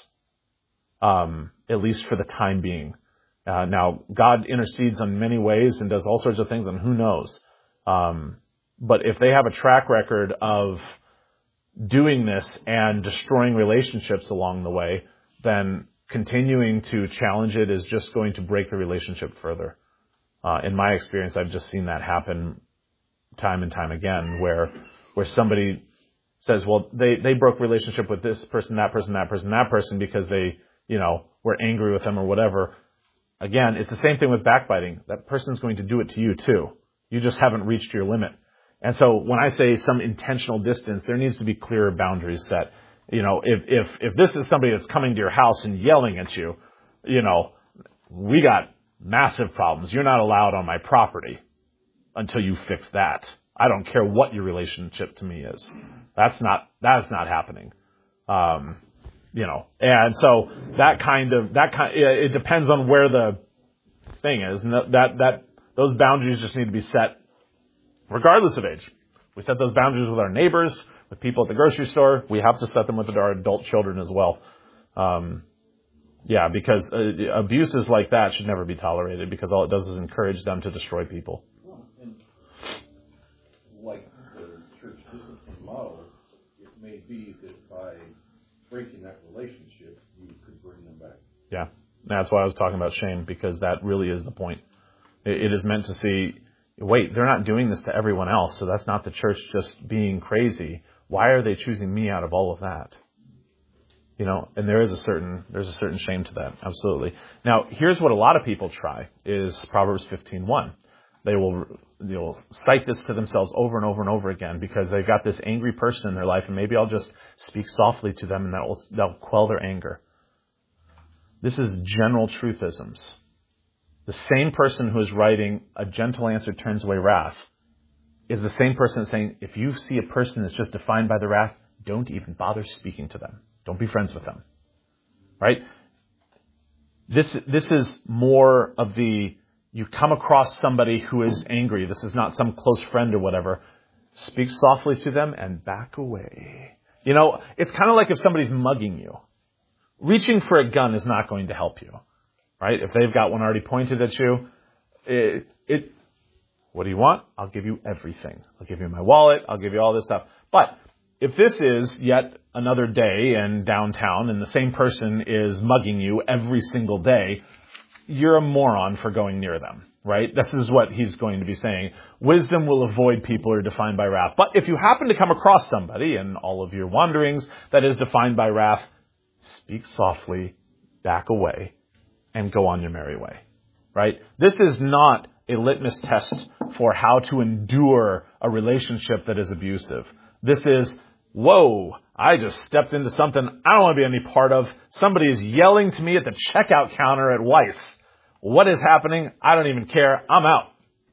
um, at least for the time being. Uh, now, God intercedes in many ways and does all sorts of things, and who knows. Um, but if they have a track record of doing this and destroying relationships along the way, then continuing to challenge it is just going to break the relationship further. Uh, in my experience, I've just seen that happen time and time again, where where somebody says, well, they, they broke relationship with this person, that person, that person, that person because they, you know, were angry with them or whatever. Again, it's the same thing with backbiting. That person's going to do it to you too. You just haven't reached your limit. And so when I say some intentional distance, there needs to be clearer boundaries set. You know, if, if, if this is somebody that's coming to your house and yelling at you, you know, we got massive problems. You're not allowed on my property until you fix that. I don't care what your relationship to me is. That's not, that's not happening. Um, you know, and so that kind of, that kind, it depends on where the thing is. And that, that, those boundaries just need to be set regardless of age. We set those boundaries with our neighbors, with people at the grocery store. We have to set them with our adult children as well. Um, yeah, because uh, abuses like that should never be tolerated, because all it does is encourage them to destroy people. Well, and like the church discipline model, it may be that by breaking that relationship, you could bring them back. Yeah, that's why I was talking about shame, because that really is the point. It, it is meant to see, wait, they're not doing this to everyone else, so that's not the church just being crazy. Why are they choosing me out of all of that? You know, and there is a certain, there's a certain shame to that. Absolutely. Now, here's what a lot of people try is Proverbs fifteen one. They will, they'll cite this to themselves over and over and over again because they've got this angry person in their life, and maybe I'll just speak softly to them and that will, that'll quell their anger. This is general truthisms. The same person who is writing a gentle answer turns away wrath is the same person that's saying, if you see a person that's just defined by the wrath, don't even bother speaking to them. Don't be friends with them. Right? This, this is more of the, you come across somebody who is angry. This is not some close friend or whatever. Speak softly to them and back away. You know, it's kind of like if somebody's mugging you. Reaching for a gun is not going to help you. Right? If they've got one already pointed at you, it, it, what do you want? I'll give you everything. I'll give you my wallet. I'll give you all this stuff. But if this is yet another day in downtown and the same person is mugging you every single day, you're a moron for going near them, right? This is what he's going to be saying. Wisdom will avoid people who are defined by wrath. But if you happen to come across somebody in all of your wanderings that is defined by wrath, speak softly, back away, and go on your merry way, right? This is not a litmus test for how to endure a relationship that is abusive. This is, whoa, I just stepped into something I don't want to be any part of. Somebody is yelling to me at the checkout counter at Weiss. What is happening? I don't even care. I'm out.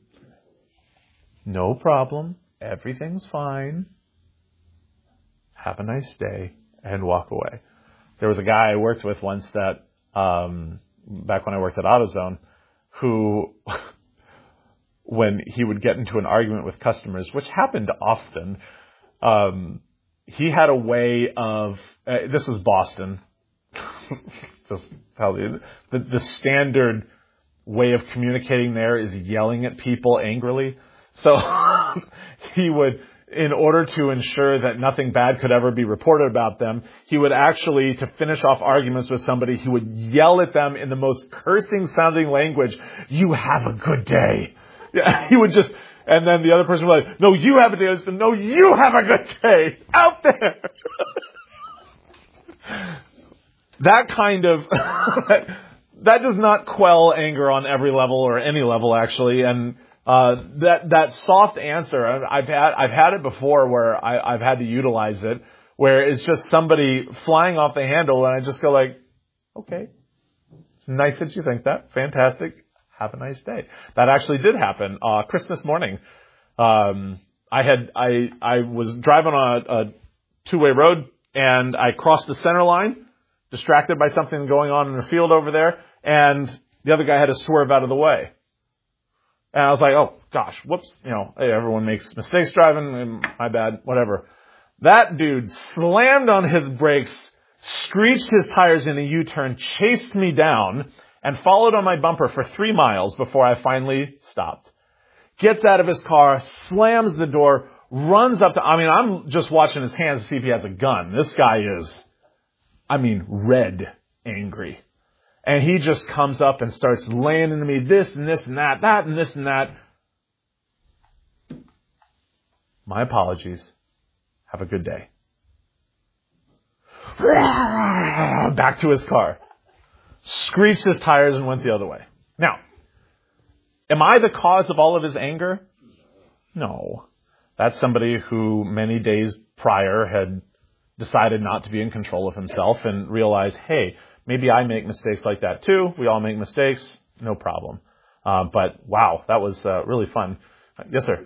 No problem. Everything's fine. Have a nice day and walk away. There was a guy I worked with once that um, back when I worked at AutoZone, who, when he would get into an argument with customers, which happened often, um, he had a way of, uh, this is Boston, just tell you, the, the standard way of communicating there is yelling at people angrily. So he would, in order to ensure that nothing bad could ever be reported about them, he would actually, to finish off arguments with somebody, he would yell at them in the most cursing sounding language, "You have a good day." Yeah, he would just, and then the other person would be like, "No, you have a day." Said, "No, you have a good day out there." That kind of, that does not quell anger on every level or any level actually. And Uh, that, that soft answer, I've had, I've had it before where I, I've had to utilize it, where it's just somebody flying off the handle and I just go like, okay, it's nice that you think that. Fantastic. Have a nice day. That actually did happen, uh, Christmas morning. Um, I had, I, I was driving on a, a two-way road and I crossed the center line, distracted by something going on in the field over there, and the other guy had to swerve out of the way. And I was like, oh, gosh, whoops, you know, hey, everyone makes mistakes driving, my bad, whatever. That dude slammed on his brakes, screeched his tires in a U-turn, chased me down, and followed on my bumper for three miles before I finally stopped. Gets out of his car, slams the door, runs up to, I mean, I'm just watching his hands to see if he has a gun. This guy is, I mean, red angry. And he just comes up and starts laying into me this and this and that, that and this and that. My apologies. Have a good day. Back to his car. Screeched his tires and went the other way. Now, am I the cause of all of his anger? No. That's somebody who many days prior had decided not to be in control of himself and realized, hey, maybe I make mistakes like that too. We all make mistakes. No problem. Uh, but wow, that was uh, really fun. Uh, yes, sir.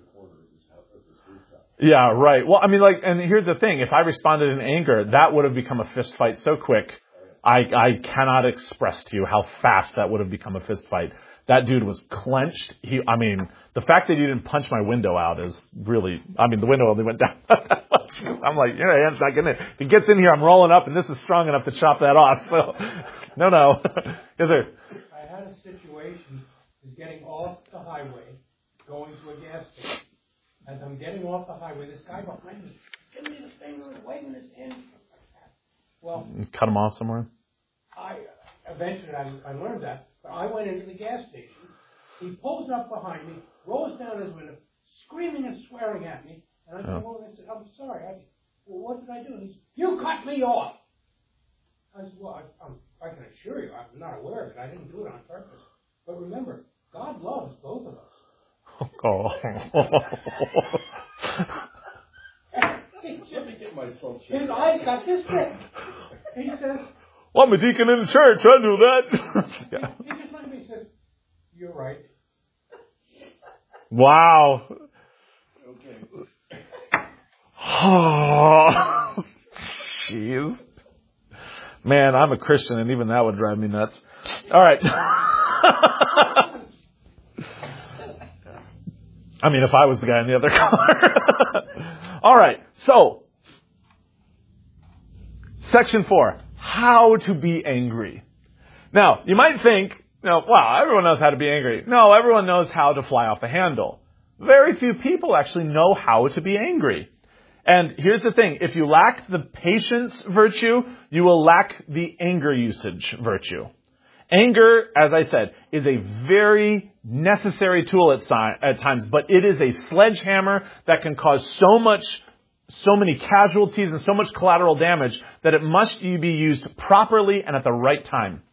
Yeah, right. Well, I mean, like, and here's the thing. If I responded in anger, that would have become a fist fight so quick. I, I cannot express to you how fast that would have become a fist fight. That dude was clenched. He, I mean, the fact that he didn't punch my window out is really, I mean, the window only went down. I'm like, you know, hand's not getting it. If he gets in here, I'm rolling up and this is strong enough to chop that off. So, no, no. Yes, sir. I had a situation, is getting off the highway, going to a gas station. As I'm getting off the highway, this guy behind me, giving me the finger and waving his hand. Well, cut him off somewhere? I, eventually I, I learned that. But I went into the gas station. He pulls up behind me, rolls down his window, screaming and swearing at me. And I said, Oh. well, I said, I'm sorry. I said, well, what did I do? And he said, you cut me off. I said, well, I, I'm, I can assure you, I'm not aware of it. I didn't do it on purpose. But remember, God loves both of us. Oh. Let me get myself His checked. eyes got this big. He says, Well, I'm a deacon in the church. I knew that. Yeah. he just looked at me and says, you're right. Wow. Okay. Oh, jeez. Man, I'm a Christian, and even that would drive me nuts. All right. I mean, if I was the guy in the other car. All right. So, section four. How to be angry. Now, you might think, you know, wow, everyone knows how to be angry. No, everyone knows how to fly off the handle. Very few people actually know how to be angry. And here's the thing. If you lack the patience virtue, you will lack the anger usage virtue. Anger, as I said, is a very necessary tool at, si- at times, but it is a sledgehammer that can cause so much, so many casualties and so much collateral damage that it must be used properly and at the right time.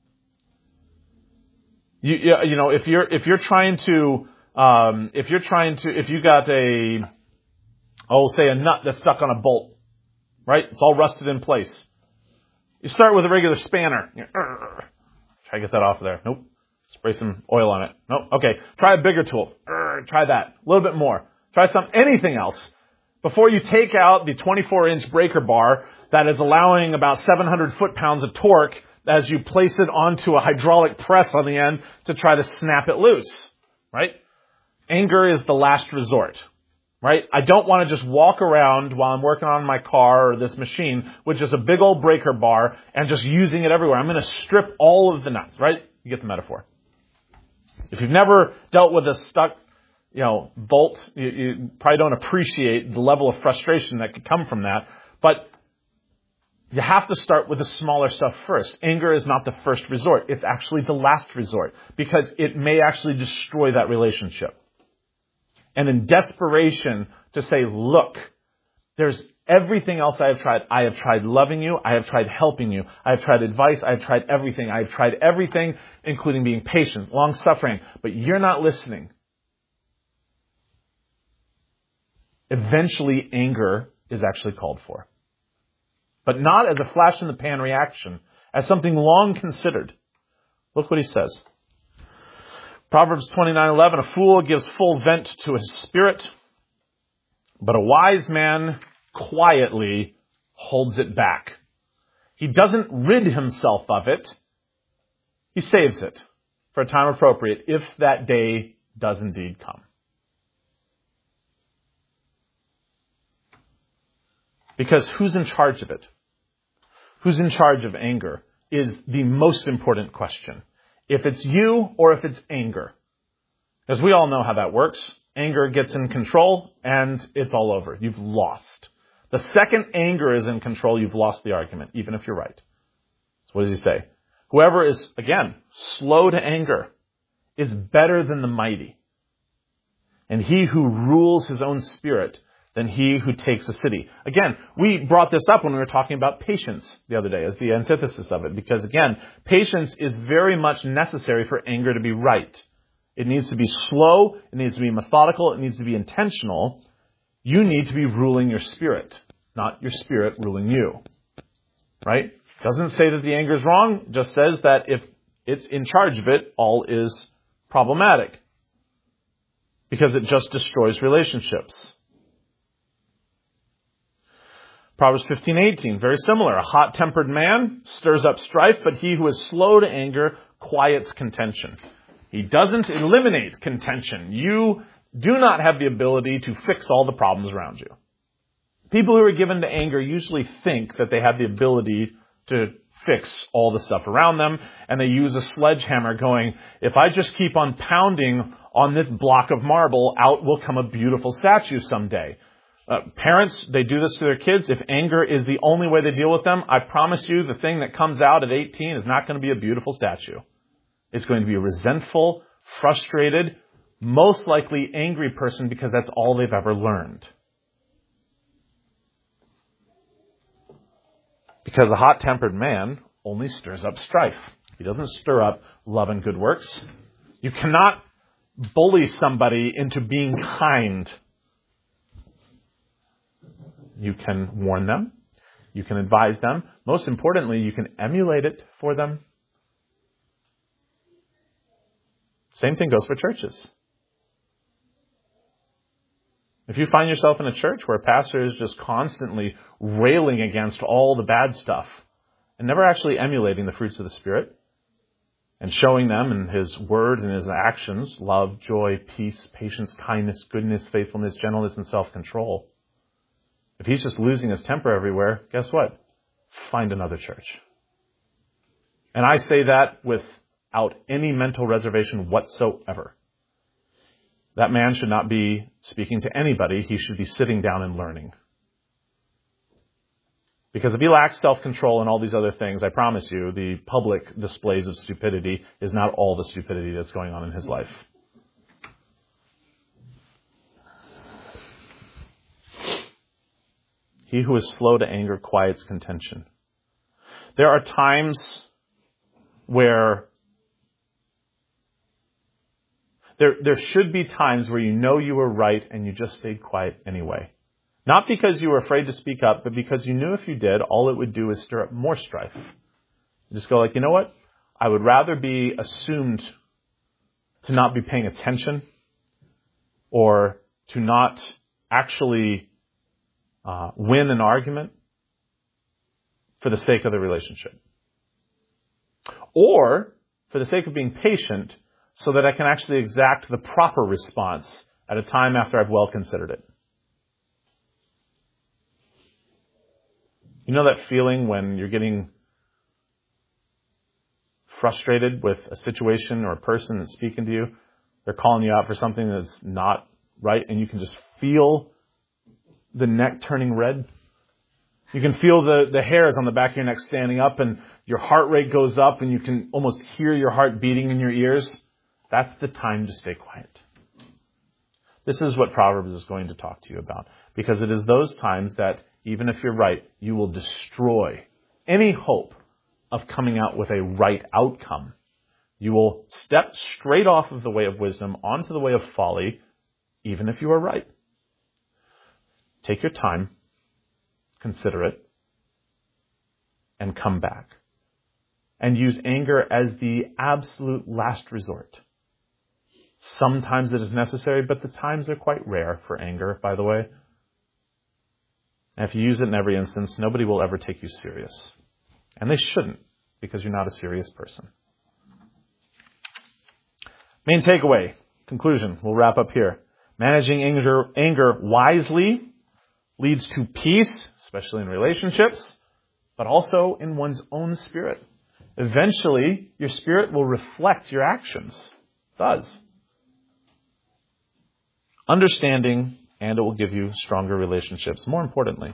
You, you know, if you're, if you're trying to, um, if you're trying to, if you got a, oh, say a nut that's stuck on a bolt, right? It's all rusted in place. You start with a regular spanner. You're, try to get that off of there. Nope. Spray some oil on it. Nope. Okay. Try a bigger tool. Try that. A little bit more. Try some, anything else. Before you take out the twenty-four inch breaker bar that is allowing about seven hundred foot-pounds of torque as you place it onto a hydraulic press on the end to try to snap it loose, right? Anger is the last resort, right? I don't want to just walk around while I'm working on my car or this machine with just a big old breaker bar and just using it everywhere. I'm going to strip all of the nuts, right? You get the metaphor. If you've never dealt with a stuck, you know, bolt, you, you probably don't appreciate the level of frustration that could come from that. But you have to start with the smaller stuff first. Anger is not the first resort. It's actually the last resort because it may actually destroy that relationship. And in desperation to say, look, there's everything else I have tried. I have tried loving you. I have tried helping you. I have tried advice. I have tried everything. I have tried everything, including being patient, long-suffering. But you're not listening. Eventually, anger is actually called for. But not as a flash-in-the-pan reaction, as something long considered. Look what he says. Proverbs twenty-nine eleven, a fool gives full vent to his spirit, but a wise man quietly holds it back. He doesn't rid himself of it. He saves it for a time appropriate if that day does indeed come. Because who's in charge of it? Who's in charge of anger is the most important question. If it's you or if it's anger. Because we all know how that works. Anger gets in control and it's all over. You've lost. The second anger is in control, you've lost the argument, even if you're right. So what does he say? Whoever is, again, slow to anger is better than the mighty. And he who rules his own spirit than he who takes a city. Again, we brought this up when we were talking about patience the other day as the antithesis of it. Because again, patience is very much necessary for anger to be right. It needs to be slow. It needs to be methodical. It needs to be intentional. You need to be ruling your spirit, not your spirit ruling you. Right? Doesn't say that the anger is wrong. It just says that if it's in charge of it, all is problematic. Because it just destroys relationships. Proverbs fifteen eighteen, very similar. A hot-tempered man stirs up strife, but he who is slow to anger quiets contention. He doesn't eliminate contention. You do not have the ability to fix all the problems around you. People who are given to anger usually think that they have the ability to fix all the stuff around them, and they use a sledgehammer going, if I just keep on pounding on this block of marble, out will come a beautiful statue someday. Uh, parents, they do this to their kids. If anger is the only way they deal with them, I promise you the thing that comes out at eighteen is not going to be a beautiful statue. It's going to be a resentful, frustrated, most likely angry person because that's all they've ever learned. Because a hot-tempered man only stirs up strife. He doesn't stir up love and good works. You cannot bully somebody into being kind. You can warn them. You can advise them. Most importantly, you can emulate it for them. Same thing goes for churches. If you find yourself in a church where a pastor is just constantly railing against all the bad stuff and never actually emulating the fruits of the Spirit and showing them in his words and his actions, love, joy, peace, patience, kindness, goodness, faithfulness, gentleness, and self-control, if he's just losing his temper everywhere, guess what? Find another church. And I say that without any mental reservation whatsoever. That man should not be speaking to anybody. He should be sitting down and learning. Because if he lacks self-control and all these other things, I promise you, the public displays of stupidity is not all the stupidity that's going on in his life. He who is slow to anger quiets contention. There are times where there, there should be times where you know you were right and you just stayed quiet anyway. Not because you were afraid to speak up, but because you knew if you did, all it would do is stir up more strife. You just go like, you know what? I would rather be assumed to not be paying attention or to not actually uh, win an argument for the sake of the relationship. or for the sake of being patient so that I can actually exact the proper response at a time after I've well considered it. You know that feeling when you're getting frustrated with a situation or a person that's speaking to you? They're calling you out for something that's not right, and you can just feel the neck turning red. You can feel the, the hairs on the back of your neck standing up, and your heart rate goes up, and you can almost hear your heart beating in your ears. That's the time to stay quiet. This is what Proverbs is going to talk to you about, because it is those times that, even if you're right, you will destroy any hope of coming out with a right outcome. You will step straight off of the way of wisdom onto the way of folly, even if you are right. Take your time, consider it, and come back. And use anger as the absolute last resort. Sometimes it is necessary, but the times are quite rare for anger, by the way. And if you use it in every instance, nobody will ever take you serious. And they shouldn't, because you're not a serious person. Main takeaway, conclusion, we'll wrap up here. Managing anger, anger wisely leads to peace, especially in relationships, but also in one's own spirit. Eventually, your spirit will reflect your actions. It does. Understanding, and it will give you stronger relationships. More importantly,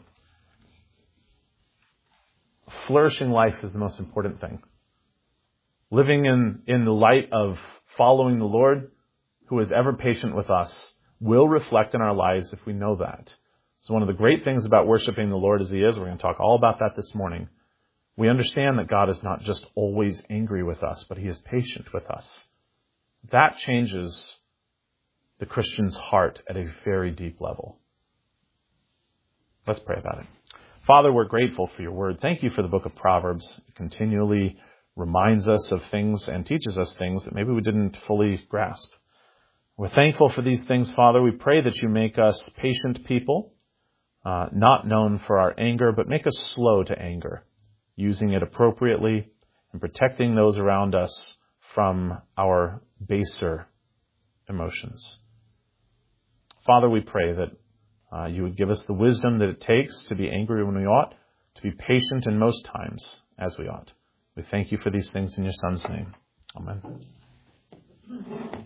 a flourishing life is the most important thing. Living in, in the light of following the Lord, who is ever patient with us, will reflect in our lives if we know that. So one of the great things about worshiping the Lord as He is, we're going to talk all about that this morning. We understand that God is not just always angry with us, but He is patient with us. That changes the Christian's heart at a very deep level. Let's pray about it. Father, we're grateful for your word. Thank you for the book of Proverbs. It continually reminds us of things and teaches us things that maybe we didn't fully grasp. We're thankful for these things, Father. We pray that you make us patient people, uh, not known for our anger, but make us slow to anger, using it appropriately and protecting those around us from our baser emotions. Father, we pray that uh, you would give us the wisdom that it takes to be angry when we ought, to be patient in most times as we ought. We thank you for these things in your Son's name. Amen.